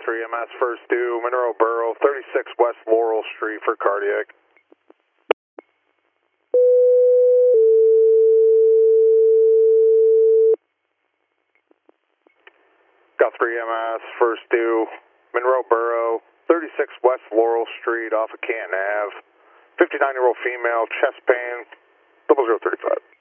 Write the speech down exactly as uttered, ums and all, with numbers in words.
Guthrie, M S first due, Monroe Borough, thirty-six West Laurel Street for cardiac. Guthrie, M S first due, Monroe Borough, thirty-six West Laurel Street off of Canton Ave. fifty-nine-year-old female, chest pain, double zero thirty-five.